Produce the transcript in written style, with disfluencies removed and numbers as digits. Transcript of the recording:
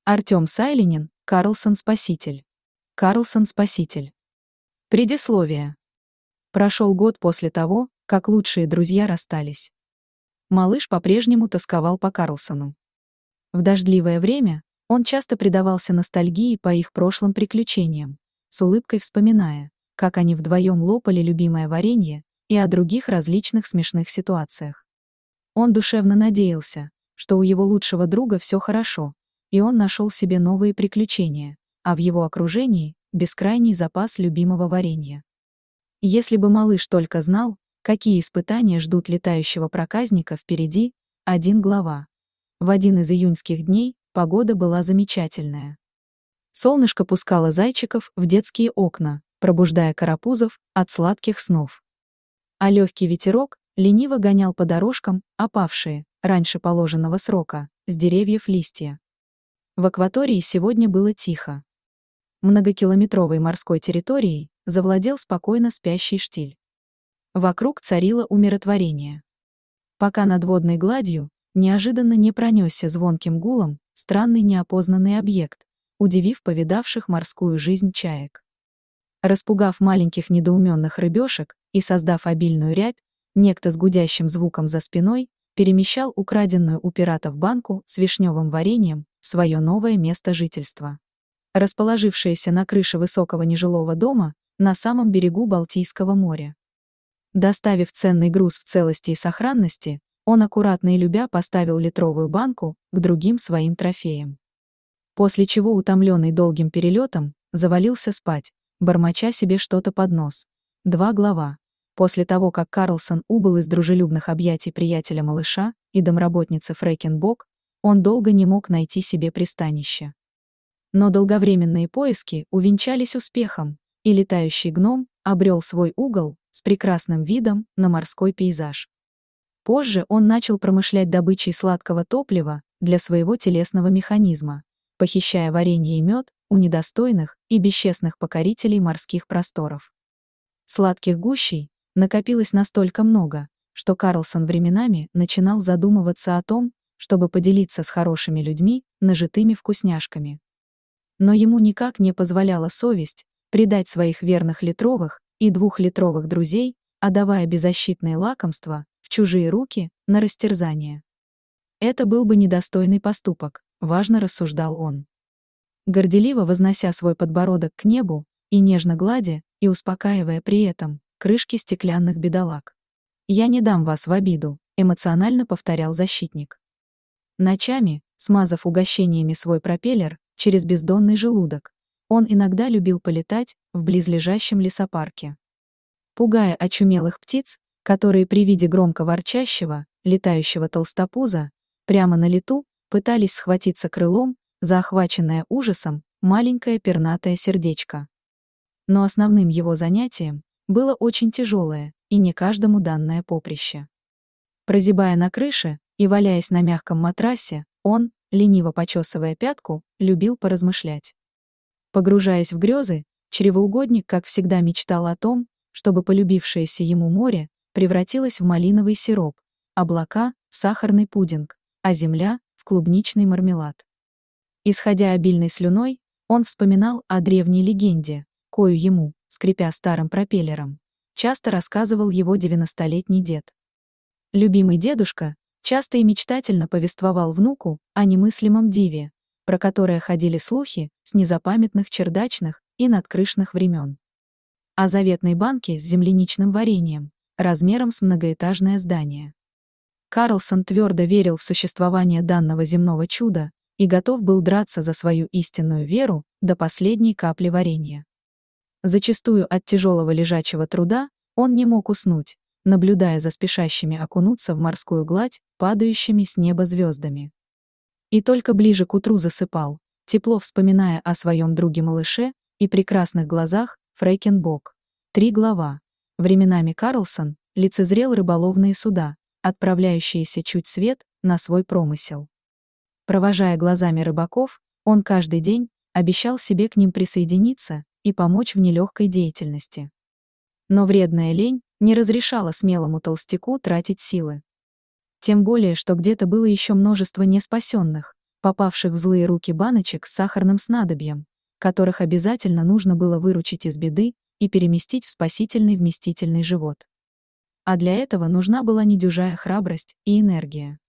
Артем Сайлинин, Карлсон-спаситель. Карлсон-спаситель. Предисловие. Прошел год после того, как лучшие друзья расстались. Малыш по-прежнему тосковал по Карлсону. В дождливое время он часто предавался ностальгии по их прошлым приключениям, с улыбкой вспоминая, как они вдвоем лопали любимое варенье и о других различных смешных ситуациях. Он душевно надеялся, что у его лучшего друга все хорошо, и он нашел себе новые приключения, а в его окружении – бескрайний запас любимого варенья. Если бы малыш только знал, какие испытания ждут летающего проказника впереди, один глава. В один из июньских дней погода была замечательная. Солнышко пускало зайчиков в детские окна, пробуждая карапузов от сладких снов. А легкий ветерок лениво гонял по дорожкам опавшие, раньше положенного срока, с деревьев листья. В акватории сегодня было тихо. Многокилометровой морской территорией завладел спокойно спящий штиль. Вокруг царило умиротворение. Пока над водной гладью неожиданно не пронесся звонким гулом странный неопознанный объект, удивив повидавших морскую жизнь чаек. Распугав маленьких недоуменных рыбешек и создав обильную рябь, некто с гудящим звуком за спиной перемещал украденную у пиратов банку с вишневым вареньем в свое новое место жительства. Расположившееся на крыше высокого нежилого дома на самом берегу Балтийского моря. Доставив ценный груз в целости и сохранности, он аккуратно и любя поставил литровую банку к другим своим трофеям. После чего, утомленный долгим перелетом, завалился спать, бормоча себе что-то под нос. 2 глава. После того, как Карлсон убыл из дружелюбных объятий приятеля малыша и домработницы Фрейкенбок, он долго не мог найти себе пристанище. Но долговременные поиски увенчались успехом, и летающий гном обрел свой угол с прекрасным видом на морской пейзаж. Позже он начал промышлять добычей сладкого топлива для своего телесного механизма, похищая варенье и мед у недостойных и бесчестных покорителей морских просторов. Сладких гущей накопилось настолько много, что Карлсон временами начинал задумываться о том, чтобы поделиться с хорошими людьми нажитыми вкусняшками. Но ему никак не позволяла совесть предать своих верных литровых и 2-литровых друзей, отдавая беззащитные лакомства в чужие руки на растерзание. Это был бы недостойный поступок, важно рассуждал он. Горделиво вознося свой подбородок к небу и нежно гладя и успокаивая при этом крышки стеклянных бедолаг. «Я не дам вас в обиду», — эмоционально повторял защитник. Ночами, смазав угощениями свой пропеллер через бездонный желудок, он иногда любил полетать в близлежащем лесопарке. Пугая очумелых птиц, которые при виде громко ворчащего, летающего толстопуза, прямо на лету, пытались схватиться крылом за охваченное ужасом маленькое пернатое сердечко. Но основным его занятием было очень тяжелое и не каждому данное поприще. Прозябая на крыше и валяясь на мягком матрасе, он, лениво почесывая пятку, любил поразмышлять. Погружаясь в грезы, чревоугодник, как всегда, мечтал о том, чтобы полюбившееся ему море превратилось в малиновый сироп, облака — в сахарный пудинг, а земля — в клубничный мармелад. Исходя обильной слюной, он вспоминал о древней легенде, кою ему, скрипя старым пропеллером, часто рассказывал его 90-летний дед. Любимый дедушка часто и мечтательно повествовал внуку о немыслимом диве, про которое ходили слухи с незапамятных чердачных и надкрышных времен. О заветной банке с земляничным вареньем, размером с многоэтажное здание. Карлсон твердо верил в существование данного земного чуда и готов был драться за свою истинную веру до последней капли варенья. Зачастую от тяжелого лежачего труда он не мог уснуть, наблюдая за спешащими окунуться в морскую гладь падающими с неба звездами. И только ближе к утру засыпал, тепло вспоминая о своем друге-малыше и прекрасных глазах Фрейкенбок. 3 глава. Временами Карлсон лицезрел рыболовные суда, отправляющиеся чуть свет на свой промысел. Провожая глазами рыбаков, он каждый день обещал себе к ним присоединиться и помочь в нелегкой деятельности. Но вредная лень не разрешала смелому толстяку тратить силы. Тем более, что где-то было еще множество неспасенных, попавших в злые руки баночек с сахарным снадобьем, которых обязательно нужно было выручить из беды и переместить в спасительный вместительный живот. А для этого нужна была недюжая храбрость и энергия.